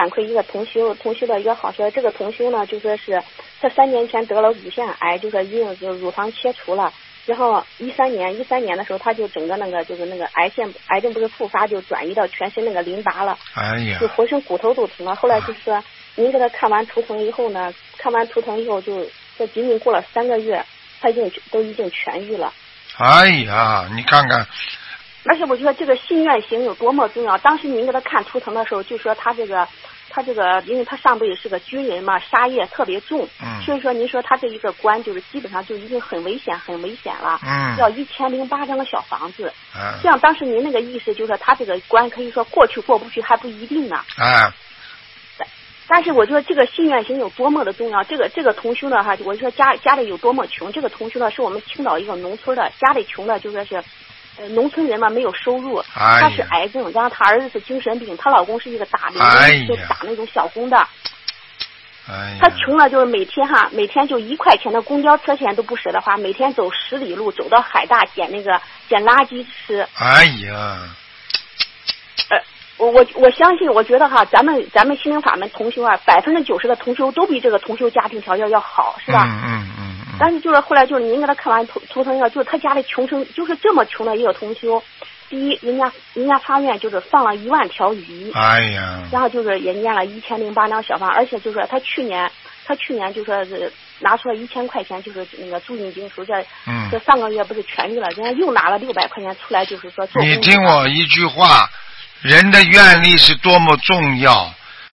反馈一个同修的一个好事。这个同修呢，就说是他3年前得了乳腺癌，就说已经就乳房切除了。然后13年的时候，他就整个那个就是那个癌症不是复发，就转移到全身那个淋巴了， 哎呀， 就浑身骨头都疼了。后来就是说，您给他看完图腾以后就这仅仅过了3个月，他已经痊愈了。 哎呀，你看看。 而且我觉得这个信愿行有多么重要。当时您给他看图腾的时候，就说他这个，因为他上辈子是个军人嘛，杀业特别重，所以说您说他这一个关就是基本上就已经很危险了，要1008张的小房子。这样当时您那个意思就是说他这个关可以说过去过不去还不一定呢。但是我觉得这个信愿行有多么的重要，这个同修呢哈，我说家里有多么穷，这个同修呢是我们青岛一个农村的，家里穷的就说是。农村人嘛没有收入，他是癌症，然后他儿子是精神病，她老公是一个打零，就打那种小工的。他穷了，就是每天就1块钱的公交车钱都不舍得花，每天走10里路走到海大捡垃圾吃。哎呀！我相信，我觉得哈，咱们心灵法门同修啊，90%的同修都比这个同修家庭条件要好，是吧？但是就是后来就是您给他看完图腾就是他家里穷成就是这么穷的一个同修，第一人家发愿就是放了1万条鱼，哎呀，然后就是也念了1008张小房，而且就是他去年就说是拿出了1000块钱，就是那个助印经书，这3个月不是痊愈了，人家又拿了600块钱出来，就是说做。你听我一句话，人的愿力是多么重要。